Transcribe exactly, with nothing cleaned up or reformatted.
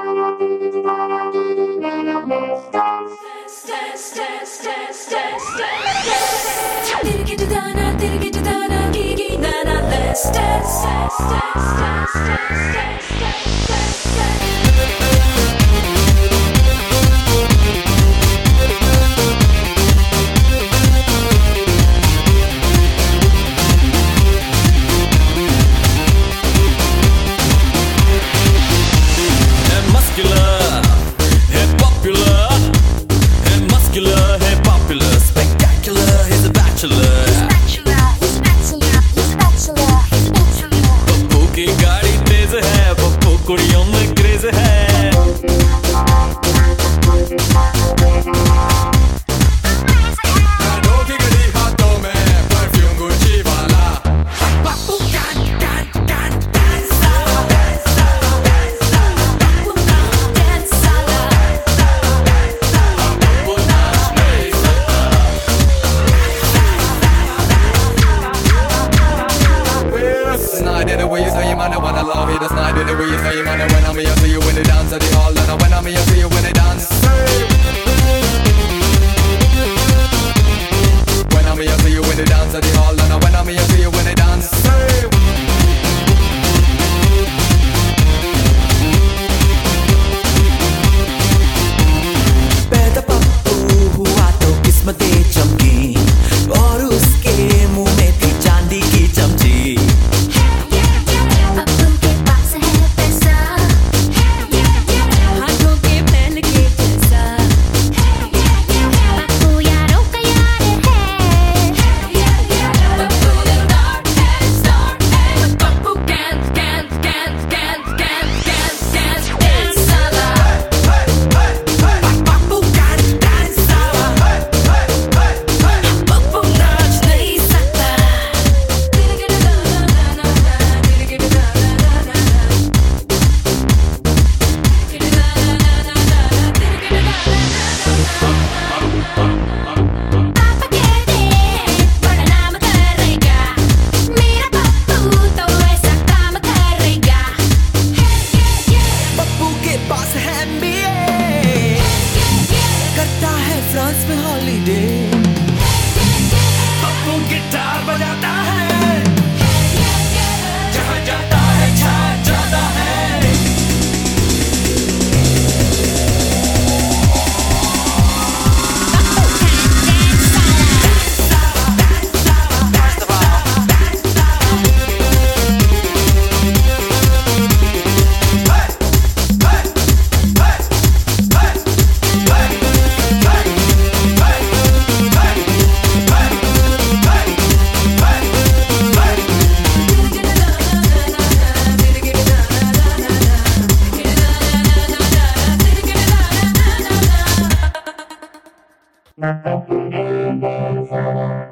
कुड़ियों में क्रेज है। गानों की गली हाथों में परफ्यूम गुच्ची वाला। Pappu can can can dance साला, डांस साला, डांस साला, पप्पू डांस साला, पप्पू नाच नहीं सकता। This night in the way you say you might wanna love me. This night in the way you say you might when I'm here, see you when they dance at the hall, and when I'm here, see you when they dance. When I'm here, see you when they dance at the hall, and when I'm here, see you when they dance. पैदा पप्पू हुआ तो किस्मतें चमकी और उसके मुंह में थी चांदी की चमची। फ्रांस में हॉलीडे पप्पू गिटार बजाता है, जहाँ जाता है छा जाता है। Not